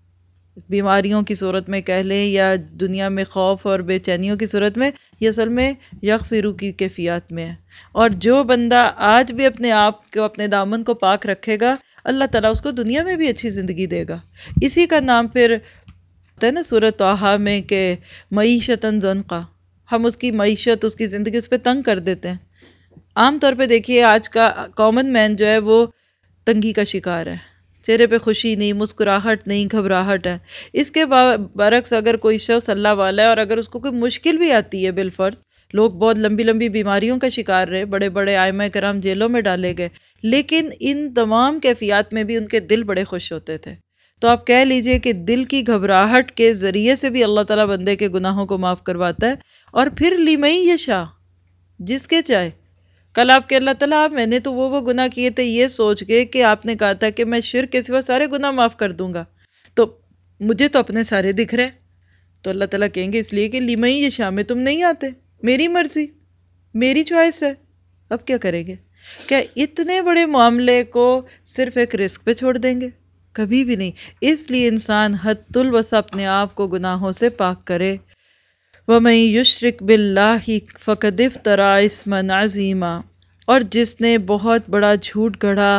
بیماریوں کی صورت میں کہہ لیں یا دنیا میں خوف اور بے چینیوں کی صورت میں، یہ اصل میں یغفرو کی کیفیات میں ہے۔ اور جو بندہ آج بھی اپنے آپ کو، اپنے دامن کو پاک رکھے گا، اللہ تعالیٰ اس کو دنیا میں بھی اچھی زندگی دے گا۔ اسی کا نام پھر ہے نا سورۃ طٰہٰ میں کہ معیشتاً ضنقا، ہم اس کی معیشت، اس کی زندگی اس پہ تنگ کر دیتے ہیں۔ عام طور پہ دیکھیے آج کا کامن مین جو ہے وہ تنگی کا شکار ہے، چہرے پہ خوشی نہیں، مسکراہٹ نہیں، گھبراہٹ ہے۔ اس کے برعکس اگر کوئی شخص اللہ والا ہے اور اگر اس کو کوئی مشکل بھی آتی ہے، بالفرض لوگ بہت لمبی لمبی بیماریوں کا شکار رہے، بڑے بڑے ائمہ کرام جیلوں میں ڈالے گئے، لیکن ان تمام کیفیات میں بھی ان کے دل بڑے خوش ہوتے تھے۔ تو آپ کہہ لیجئے کہ دل کی گھبراہٹ کے ذریعے سے بھی اللہ تعالیٰ بندے کے گناہوں کو معاف کرواتا ہے، اور پھر لِمَن یشاء، جس کے چاہے۔ کل آپ کے اللہ تعالیٰ میں نے تو وہ وہ گناہ کیے تھے یہ سوچ کے کہ آپ نے کہا تھا کہ میں شرک کے سوا سارے گناہ معاف کر دوں گا، تو مجھے تو اپنے سارے دکھ رہے، تو اللہ تعالیٰ کہیں گے اس لیے کہ لِمَن یشاء میں تم نہیں آتے، میری مرضی، میری چوائس ہے۔ اب کیا کریں گے؟ کیا اتنے بڑے معاملے کو صرف ایک رزق پہ چھوڑ دیں گے؟ کبھی بھی نہیں۔ اس لیے انسان حد الوسع اپنے آپ کو گناہوں سے پاک کرے۔ وَمَن يُشْرِكْ بِاللَّهِ فَقَدِ افْتَرَىٰ إِثْمًا عَظِيمًا، اور جس نے بہت بڑا جھوٹ گھڑا،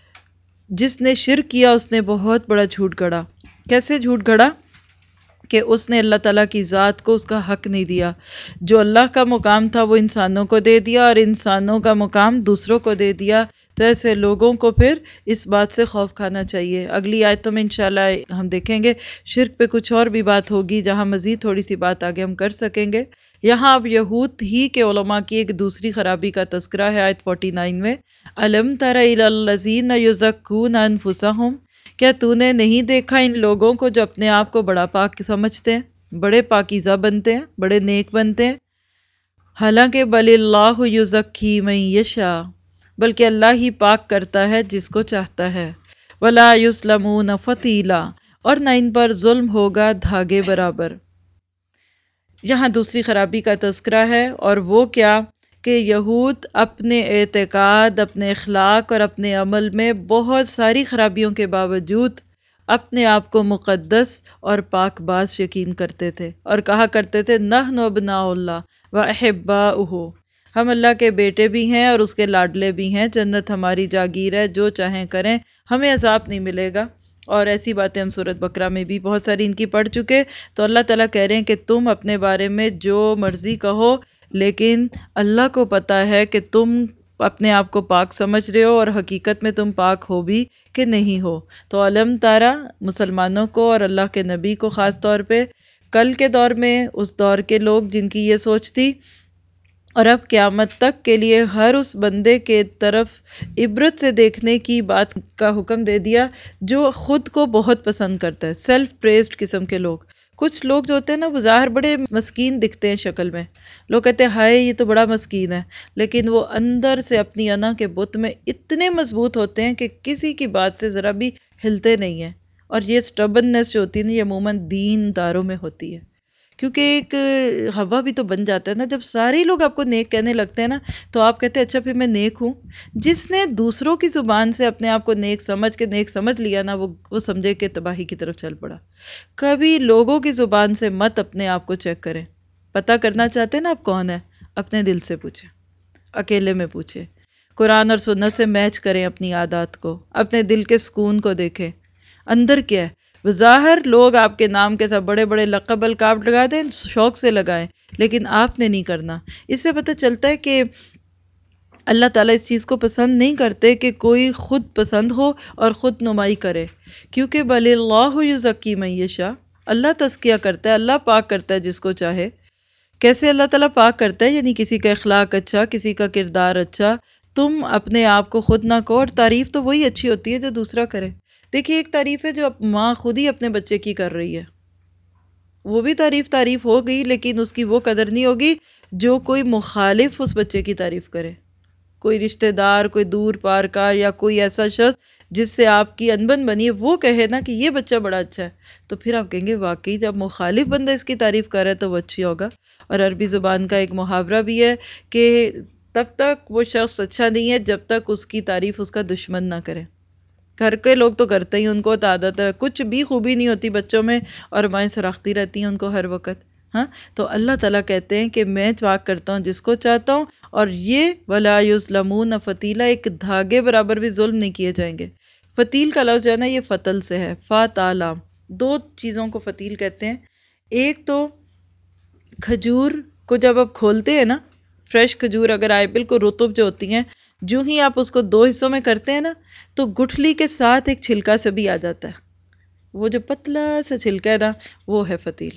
جس نے شرک کیا اس نے بہت بڑا جھوٹ گھڑا۔ کیسے جھوٹ گھڑا؟ کہ اس نے اللہ تعالیٰ کی ذات کو اس کا حق نہیں دیا، جو اللہ کا مقام تھا وہ انسانوں کو دے دیا اور انسانوں کا مقام دوسروں کو دے دیا۔ تو ایسے لوگوں کو پھر اس بات سے خوف کھانا چاہیے۔ اگلی آیتوں میں انشاءاللہ ہم دیکھیں گے شرک پہ کچھ اور بھی بات ہوگی، جہاں مزید تھوڑی سی بات آگے ہم کر سکیں گے۔ یہاں اب یہود ہی کے علماء کی ایک دوسری خرابی کا تذکرہ ہے آیت انچاس میں۔ أَلَمْ تَرَ إِلَى الَّذِينَ يُزَكُّونَ أَنفُسَهُمْ، کیا تو نے نہیں دیکھا ان لوگوں کو جو اپنے آپ کو بڑا پاک سمجھتے ہیں، بڑے پاکیزہ بنتے ہیں، بڑے نیک بنتے ہیں؟ حالانکہ بل اللہ یزکی من یشاء، بلکہ اللہ ہی پاک کرتا ہے جس کو چاہتا ہے۔ ولا یظلمون فتیلا، اور نہ ان پر ظلم ہوگا دھاگے برابر۔ یہاں دوسری خرابی کا تذکرہ ہے، اور وہ کیا کہ یہود اپنے اعتقاد، اپنے اخلاق اور اپنے عمل میں بہت ساری خرابیوں کے باوجود اپنے آپ کو مقدس اور پاک باز یقین کرتے تھے، اور کہا کرتے تھے نحن ابناء اللہ و احباؤہ، ہم اللہ کے بیٹے بھی ہیں اور اس کے لاڈلے بھی ہیں، جنت ہماری جاگیر ہے، جو چاہیں کریں، ہمیں عذاب نہیں ملے گا۔ اور ایسی باتیں ہم سورۃ بقرہ میں بھی بہت ساری ان کی پڑھ چکے۔ تو اللہ تعالیٰ کہہ رہے ہیں کہ تم اپنے بارے میں جو مرضی کہو، لیکن اللہ کو پتہ ہے کہ تم اپنے آپ کو پاک سمجھ رہے ہو اور حقیقت میں تم پاک ہو بھی کہ نہیں ہو۔ تو علم تارا مسلمانوں کو اور اللہ کے نبی کو خاص طور پہ کل کے دور میں، اس دور کے لوگ جن کی یہ سوچ تھی، اور اب قیامت تک کے لیے ہر اس بندے کے طرف عبرت سے دیکھنے کی بات کا حکم دے دیا جو خود کو بہت پسند کرتا ہے، سیلف پریزڈ قسم کے لوگ۔ کچھ لوگ جو ہوتے ہیں نا، وہ ظاہر بڑے مسکین دکھتے ہیں شکل میں، لوگ کہتے ہیں ہائے یہ تو بڑا مسکین ہے، لیکن وہ اندر سے اپنی انا کے بت میں اتنے مضبوط ہوتے ہیں کہ کسی کی بات سے ذرا بھی ہلتے نہیں ہیں۔ اور یہ سٹبننس جو ہوتی ہے نا، یہ عموماً دین داروں میں ہوتی ہے، کیونکہ ایک ہوا بھی تو بن جاتا ہے نا، جب سارے لوگ آپ کو نیک کہنے لگتے ہیں نا، تو آپ کہتے ہیں اچھا پھر میں نیک ہوں۔ جس نے دوسروں کی زبان سے اپنے آپ کو نیک سمجھ کے نیک سمجھ لیا نا، وہ وہ سمجھے کہ تباہی کی طرف چل پڑا۔ کبھی لوگوں کی زبان سے مت اپنے آپ کو چیک کریں۔ پتہ کرنا چاہتے ہیں نا آپ کون ہے، اپنے دل سے پوچھیں، اکیلے میں پوچھیں، قرآن اور سنت سے میچ کریں اپنی عادات کو، اپنے دل کے سکون کو دیکھیں اندر کیا ہے۔ ظاہر لوگ آپ کے نام کے ساتھ بڑے بڑے لقب القاب لگا دیں، شوق سے لگائیں، لیکن آپ نے نہیں کرنا۔ اس سے پتہ چلتا ہے کہ اللہ تعالیٰ اس چیز کو پسند نہیں کرتے کہ کوئی خود پسند ہو اور خود نمائی کرے، کیونکہ بل اللہ یزکی من یشاء، اللہ تزکیہ کرتا ہے، اللہ پاک کرتا ہے جس کو چاہے۔ کیسے اللہ تعالیٰ پاک کرتا ہے؟ یعنی کسی کا اخلاق اچھا، کسی کا کردار اچھا، تم اپنے آپ کو خود نہ کہو، اور تعریف تو وہی اچھی ہوتی ہے جو دوسرا کرے۔ دیکھیے ایک تعریف ہے جو ماں خود ہی اپنے بچے کی کر رہی ہے، وہ بھی تعریف تعریف ہوگی، لیکن اس کی وہ قدر نہیں ہوگی جو کوئی مخالف اس بچے کی تعریف کرے، کوئی رشتہ دار، کوئی دور پار کا، یا کوئی ایسا شخص جس سے آپ کی انبن بنی ہے، وہ کہے نا کہ یہ بچہ بڑا اچھا ہے، تو پھر آپ کہیں گے واقعی جب مخالف بندہ اس کی تعریف کر رہا ہے تو وہ اچھی ہوگا۔ اور عربی زبان کا ایک محاورہ بھی ہے کہ تب تک وہ شخص اچھا نہیں ہے جب تک اس کی تعریف اس کا دشمن نہ کرے۔ گھر کے لوگ تو کرتے ہی، ان کو تو عادت ہے، کچھ بھی خوبی نہیں ہوتی بچوں میں اور مائیں سراختی رہتی ہیں ان کو ہر وقت۔ ہاں تو اللہ تعالیٰ کہتے ہیں کہ میں پاک کرتا ہوں جس کو چاہتا ہوں، اور یہ ولا یظلمون فتیلا، ایک دھاگے برابر بھی ظلم نہیں کیے جائیں گے۔ فتیل کا لفظ جو ہے نا، یہ فتل سے ہے، فا تا لام، دو چیزوں کو فتیل کہتے ہیں۔ ایک تو کھجور کو جب آپ کھولتے ہیں نا، فریش کھجور اگر آئے، بالکل رطب جو ہوتی ہیں، جو ہی آپ اس کو دو حصوں میں کرتے ہیں نا، تو گٹھلی کے ساتھ ایک چھلکا سے بھی آ جاتا ہے، وہ جو پتلا سا چھلکا ہے نا، وہ ہے فتیل،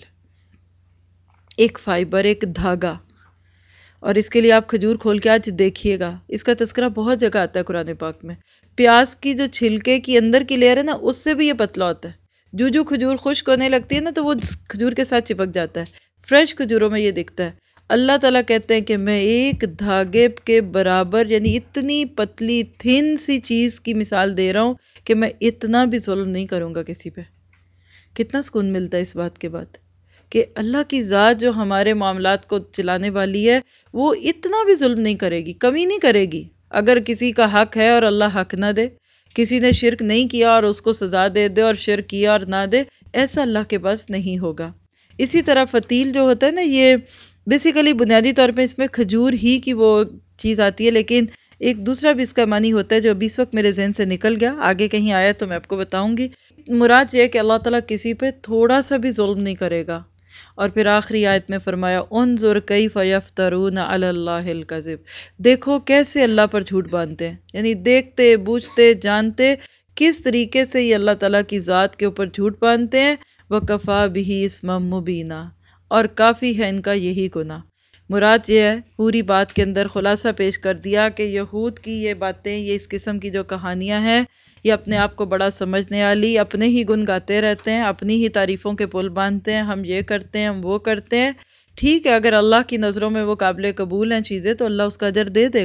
ایک فائبر، ایک دھاگا۔ اور اس کے لیے آپ کھجور کھول کے آج دیکھیے گا، اس کا تذکرہ بہت جگہ آتا ہے قرآن پاک میں۔ پیاز کی جو چھلکے کی اندر کی لیئر ہے نا، اس سے بھی یہ پتلا ہوتا ہے، جو جو کھجور خشک ہونے لگتی ہے نا، تو وہ کھجور کے ساتھ چپک جاتا ہے، فریش کھجوروں میں یہ دکھتا ہے۔ اللہ تعالیٰ کہتے ہیں کہ میں ایک دھاگے کے برابر، یعنی اتنی پتلی تھن سی چیز کی مثال دے رہا ہوں کہ میں اتنا بھی ظلم نہیں کروں گا کسی پہ۔ کتنا سکون ملتا ہے اس بات کے بعد کہ اللہ کی ذات جو ہمارے معاملات کو چلانے والی ہے، وہ اتنا بھی ظلم نہیں کرے گی، کمی نہیں کرے گی۔ اگر کسی کا حق ہے اور اللہ حق نہ دے، کسی نے شرک نہیں کیا اور اس کو سزا دے دے اور شرک کیا اور نہ دے، ایسا اللہ کے پاس نہیں ہوگا۔ اسی طرح فتیل جو ہوتا ہے نا، یہ بیسیکلی بنیادی طور پہ اس میں کھجور ہی کی وہ چیز آتی ہے، لیکن ایک دوسرا بھی اس کا معنی ہوتا ہے جو ابھی اس وقت میرے ذہن سے نکل گیا، آگے کہیں آیا تو میں آپ کو بتاؤں گی۔ مراد یہ ہے کہ اللہ تعالیٰ کسی پہ تھوڑا سا بھی ظلم نہیں کرے گا۔ اور پھر آخری آیت میں فرمایا انظر کیف یفترون علی اللہ الکذب، دیکھو کیسے اللہ پر جھوٹ باندھتے ہیں، یعنی دیکھتے بوجھتے جانتے کس طریقے سے یہ اللہ تعالیٰ کی ذات کے اوپر جھوٹ باندھتے ہیں۔ وَكَفَى بِهِ اسْمًا مُبِينًا، اور کافی ہے ان کا یہی گناہ۔ مراد یہ ہے، پوری بات کے اندر خلاصہ پیش کر دیا کہ یہود کی یہ باتیں، یہ اس قسم کی جو کہانیاں ہیں، یہ اپنے آپ کو بڑا سمجھنے والی، اپنے ہی گن گاتے رہتے ہیں، اپنی ہی تعریفوں کے پل باندھتے ہیں، ہم یہ کرتے ہیں، ہم وہ کرتے ہیں۔ ٹھیک ہے، اگر اللہ کی نظروں میں وہ قابل قبول ہیں چیزیں تو اللہ اس کا اجر دے دے گا،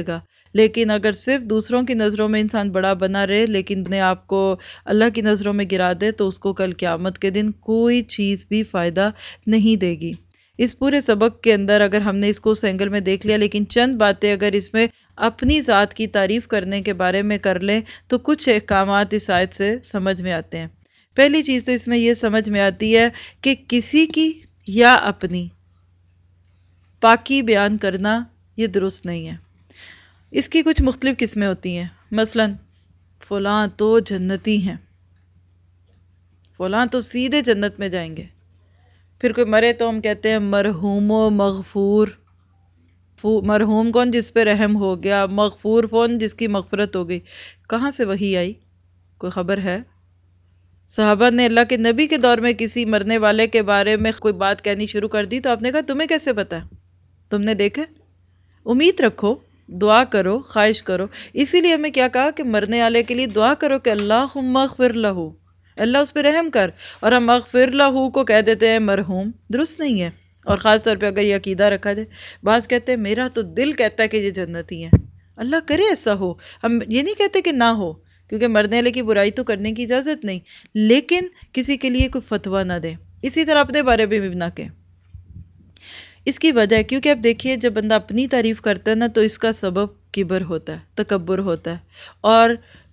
لیکن اگر صرف دوسروں کی نظروں میں انسان بڑا بنا رہے لیکن اپنے آپ کو اللہ کی نظروں میں گرا دے تو اس کو کل قیامت کے دن کوئی چیز بھی فائدہ نہیں دے گی۔ اس پورے سبق کے اندر اگر ہم نے اس کو اس اینگل میں دیکھ لیا، لیکن چند باتیں اگر اس میں اپنی ذات کی تعریف کرنے کے بارے میں کر لیں تو کچھ احکامات اس آیت سے سمجھ میں آتے ہیں۔ پہلی چیز تو اس میں یہ سمجھ میں آتی ہے کہ کسی کی یا اپنی پاکی بیان کرنا یہ درست نہیں ہے۔ اس کی کچھ مختلف قسمیں ہوتی ہیں، مثلا فلاں تو جنتی ہیں، فلاں تو سیدھے جنت میں جائیں گے۔ پھر کوئی مرے تو ہم کہتے ہیں مرحوم و مغفور۔ مرحوم کون؟ جس پہ رحم ہو گیا۔ مغفور کون؟ جس کی مغفرت ہو گئی۔ کہاں سے وحی آئی؟ کوئی خبر ہے؟ صحابہ نے اللہ کے نبی کے دور میں کسی مرنے والے کے بارے میں کوئی بات کہنی شروع کر دی تو آپ نے کہا تمہیں کیسے پتا ہے؟ تم نے دیکھا؟ امید رکھو، دعا کرو، خواہش کرو۔ اسی لیے ہمیں کیا کہا کہ مرنے والے کے لیے دعا کرو کہ اللہم اغفر لہو، اللہ اس پہ رحم کر، اور ہم اغفر لہو کو کہہ دیتے ہیں مرحوم، درست نہیں ہے۔ اور خاص طور پہ اگر یہ عقیدہ رکھا جائے، بعض کہتے ہیں میرا تو دل کہتا ہے کہ یہ جنتی ہیں، اللہ کرے ایسا ہو۔ ہم یہ نہیں کہتے کہ نہ ہو، کیونکہ مرنے والے کی برائی تو کرنے کی اجازت نہیں، لیکن کسی کے لیے کوئی فتویٰ نہ دے، اسی طرح اپنے بارے میں بھی نہ کہیں۔ اس کی وجہ ہے کیونکہ اب دیکھیے جب بندہ اپنی تعریف کرتا ہے نا تو اس کا سبب کبر ہوتا ہے، تکبر ہوتا ہے، اور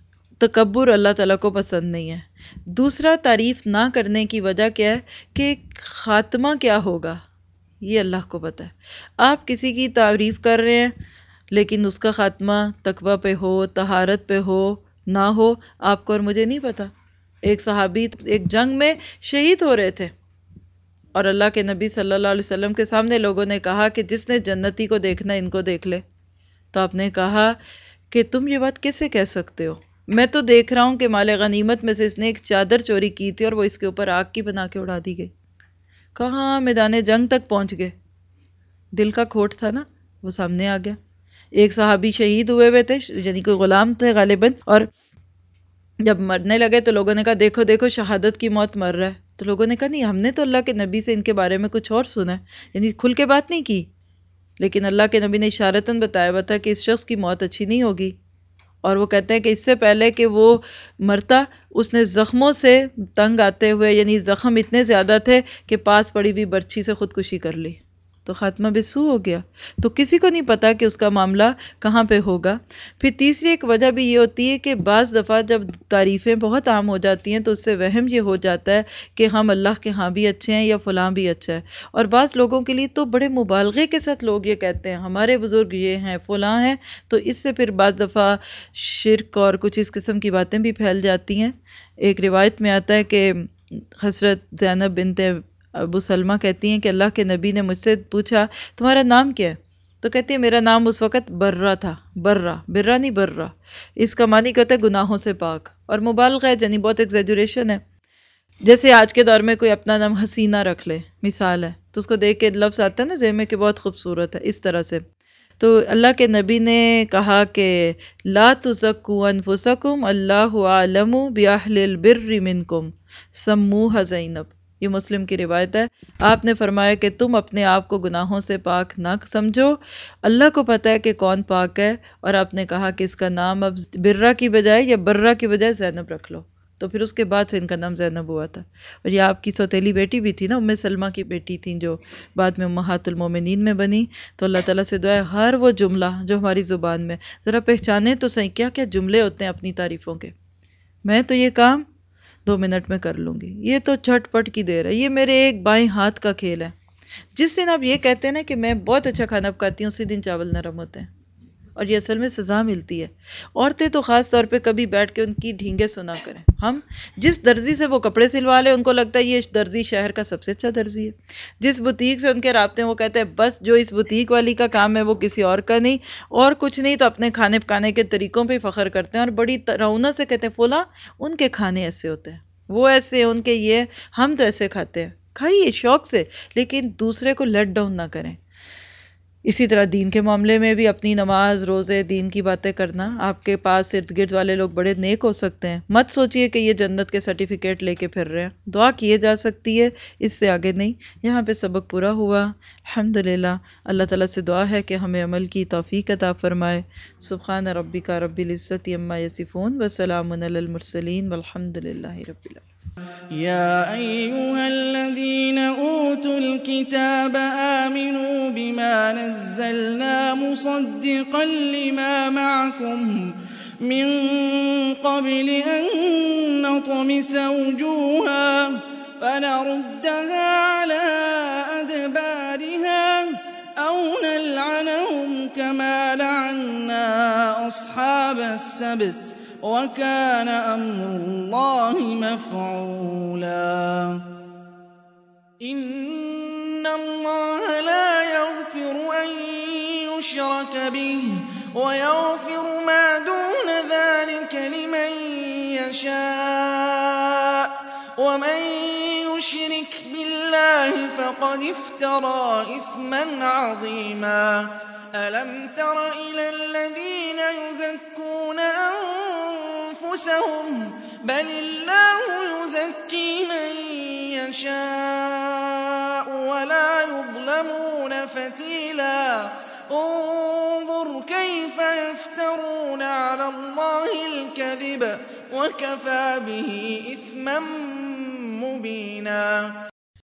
تکبر اللہ تعالیٰ کو پسند نہیں ہے۔ دوسرا، تعریف نہ کرنے کی وجہ کیا ہے کہ خاتمہ کیا ہوگا یہ اللہ کو پتہ ہے۔ آپ کسی کی تعریف کر رہے ہیں لیکن اس کا خاتمہ تقوی پہ ہو، طہارت پہ ہو، نہ ہو، آپ کو اور مجھے نہیں پتا۔ ایک صحابی ایک جنگ میں شہید ہو رہے تھے اور اللہ کے نبی صلی اللہ علیہ وسلم کے سامنے لوگوں نے کہا کہ جس نے جنتی کو دیکھنا ان کو دیکھ لے۔ تو آپ نے کہا کہ تم یہ بات کیسے کہہ سکتے ہو؟ میں تو دیکھ رہا ہوں کہ مال غنیمت میں سے اس نے ایک چادر چوری کی تھی اور وہ اس کے اوپر آگ کی بنا کے اڑا دی گئی۔ کہاں میدان جنگ تک پہنچ گئے، دل کا کھوٹ تھا نا، وہ سامنے آ گیا۔ ایک صحابی شہید ہوئے ہوئے تھے، یعنی کوئی غلام تھے غالباً، اور جب مرنے لگے تو لوگوں نے کہا دیکھو دیکھو شہادت کی موت مر رہا ہے۔ تو لوگوں نے کہا نہیں، ہم نے تو اللہ کے نبی سے ان کے بارے میں کچھ اور سنا ہے، یعنی کھل کے بات نہیں کی، لیکن اللہ کے نبی نے اشارتاً بتایا ہوا تھا کہ اس شخص کی موت اچھی نہیں ہوگی۔ اور وہ کہتے ہیں کہ اس سے پہلے کہ وہ مرتا اس نے زخموں سے تنگ آتے ہوئے، یعنی زخم اتنے زیادہ تھے کہ پاس پڑی ہوئی برچھی سے خودکشی کر لی، تو خاتمہ بسو ہو گیا۔ تو کسی کو نہیں پتا کہ اس کا معاملہ کہاں پہ ہوگا۔ پھر تیسری ایک وجہ بھی یہ ہوتی ہے کہ بعض دفعہ جب تعریفیں بہت عام ہو جاتی ہیں تو اس سے وہم یہ ہو جاتا ہے کہ ہم اللہ کے ہاں بھی اچھے ہیں یا فلاں بھی اچھا ہے، اور بعض لوگوں کے لیے تو بڑے مبالغے کے ساتھ لوگ یہ کہتے ہیں ہمارے بزرگ یہ ہیں فلاں ہیں، تو اس سے پھر بعض دفعہ شرک اور کچھ اس قسم کی باتیں بھی پھیل جاتی ہیں۔ ایک روایت میں آتا ہے کہ حضرت زینب بنت ابو سلمہ کہتی ہیں کہ اللہ کے نبی نے مجھ سے پوچھا تمہارا نام کیا ہے؟ تو کہتی ہے میرا نام اس وقت برہ تھا۔ برہ، برہ نہیں برہ، اس کا معنی کہتا ہے گناہوں سے پاک، اور مبالغہ ہے، یعنی بہت ایگزیجریشن ہے۔ جیسے آج کے دور میں کوئی اپنا نام حسینہ رکھ لے، مثال ہے، تو اس کو دیکھ کے لفظ آتا ہے نا ذہن میں کہ بہت خوبصورت ہے، اس طرح سے۔ تو اللہ کے نبی نے کہا کہ لا تزکوا انفسکم اللہ اعلم باہل البر منکم سموها زینب، یہ مسلم کی روایت ہے۔ آپ نے فرمایا کہ تم اپنے آپ کو گناہوں سے پاک نہ سمجھو، اللہ کو پتہ ہے کہ کون پاک ہے، اور آپ نے کہا کہ اس کا نام اب برہ کی بجائے یا برہ کی بجائے زینب رکھ لو۔ تو پھر اس کے بعد سے ان کا نام زینب ہوا تھا، اور یہ آپ کی سوتیلی بیٹی بھی تھی نا، ام سلمہ کی بیٹی تھیں جو بعد میں امہات المومنین میں بنی۔ تو اللہ تعالیٰ سے دعا ہے ہر وہ جملہ جو ہماری زبان میں، ذرا پہچانے تو صحیح کیا کیا جملے ہوتے ہیں اپنی تعریفوں کے۔ میں تو یہ کام دو منٹ میں کر لوں گی، یہ تو جھٹ پٹ کی دیر ہے، یہ میرے ایک بائیں ہاتھ کا کھیل ہے۔ جس دن آپ یہ کہتے ہیں نا کہ میں بہت اچھا کھانا پکاتی ہوں، اسی دن چاول نرم ہوتے ہیں، اور یہ اصل میں سزا ملتی ہے۔ عورتیں تو خاص طور پہ کبھی بیٹھ کے ان کی ڈھینگیں سنا کریں۔ ہم جس درزی سے وہ کپڑے سلوا لے ان کو لگتا ہے یہ درزی شہر کا سب سے اچھا درزی ہے، جس بوتیک سے ان کے رابطے ہیں وہ کہتے ہیں بس جو اس بوتیک والی کا کام ہے وہ کسی اور کا نہیں، اور کچھ نہیں تو اپنے کھانے پکانے کے طریقوں پہ فخر کرتے ہیں، اور بڑی رونق سے کہتے ہیں فلاں ان کے کھانے ایسے ہوتے ہیں، وہ ایسے ان کے یہ، ہم تو ایسے کھاتے ہیں۔ کھائیے شوق سے، لیکن دوسرے کو لیٹ ڈاؤن نہ کریں۔ इसी तरह दीन के मामले में भी अपनी नमाज रोज़े दीन की बातें करना। आपके पास इर्द गिर्द वाले लोग बड़े नेक हो सकते हैं, मत सोचिए कि ये जन्नत के सर्टिफिकेट लेके फिर रहे हैं। दुआ किए जा सकती है, इससे आगे नहीं। यहाँ पे सबक पूरा हुआ अल्हम्दुलिल्लाह। अल्लाह ताला से दुआ है कि हमें अमल की तौफीक अता फरमाए। सुब्हान रब्बिका रब्बिल इज्जति अम्मा यसिफून व सलामुन अलल मुरसलीन वल्हम्दुलिल्लाहि रब्बिल आलमीन। يا أيها الذين أوتوا الكتاب آمنوا بما نزلنا مصدقا لما معكم من قبل أن نطمس وجوها فنردها على أدبارها أو نلعنهم كما لعنا أصحاب السبت وكان أمر الله مفعولا إن الله لا يغفر أن يشرك به ويغفر ما دون ذلك لمن يشاء ومن يشرك بالله فقد افترى إثما عظيما ألم تر إلى الذين يزكون أنفسهم بل الله يزكي من يشاء ولا يظلمون فتيلا انظر كيف يفترون على الله الكذب وكفى به إثما مبينا